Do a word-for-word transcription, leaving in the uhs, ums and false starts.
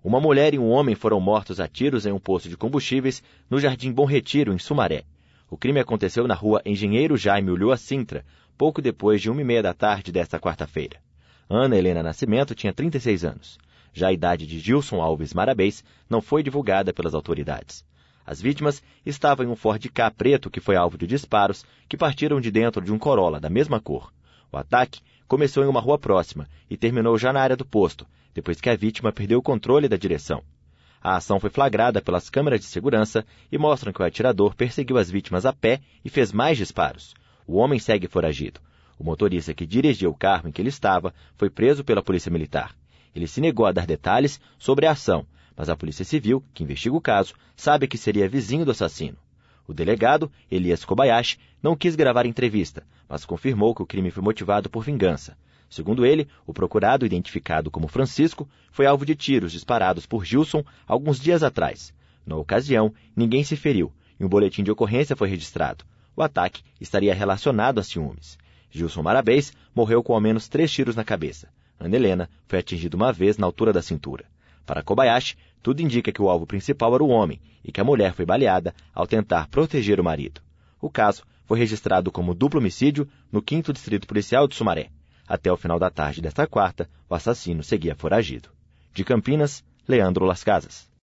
Uma mulher e um homem foram mortos a tiros em um posto de combustíveis no Jardim Bom Retiro, em Sumaré. O crime aconteceu na rua Engenheiro Jaime Ulloa Sintra, pouco depois de uma e meia da tarde desta quarta-feira. Ana Helena Nascimento tinha trinta e seis anos. Já a idade de Gilson Alves Marabês não foi divulgada pelas autoridades. As vítimas estavam em um Ford Ka preto que foi alvo de disparos que partiram de dentro de um Corolla da mesma cor. O ataque começou em uma rua próxima e terminou já na área do posto, depois que a vítima perdeu o controle da direção. A ação foi flagrada pelas câmeras de segurança e mostram que o atirador perseguiu as vítimas a pé e fez mais disparos. O homem segue foragido. O motorista que dirigia o carro em que ele estava foi preso pela Polícia Militar. Ele se negou a dar detalhes sobre a ação, mas a Polícia Civil, que investiga o caso, sabe que seria vizinho do assassino. O delegado, Elias Kobayashi, não quis gravar entrevista, mas confirmou que o crime foi motivado por vingança. Segundo ele, o procurado, identificado como Francisco, foi alvo de tiros disparados por Gilson alguns dias atrás. Na ocasião, ninguém se feriu e um boletim de ocorrência foi registrado. O ataque estaria relacionado a ciúmes. Gilson Marabês morreu com ao menos três tiros na cabeça. Ana Helena foi atingida uma vez na altura da cintura. Para Kobayashi, tudo indica que o alvo principal era o homem e que a mulher foi baleada ao tentar proteger o marido. O caso foi registrado como duplo homicídio no quinto Distrito Policial de Sumaré. Até o final da tarde desta quarta, o assassino seguia foragido. De Campinas, Leandro Las Casas.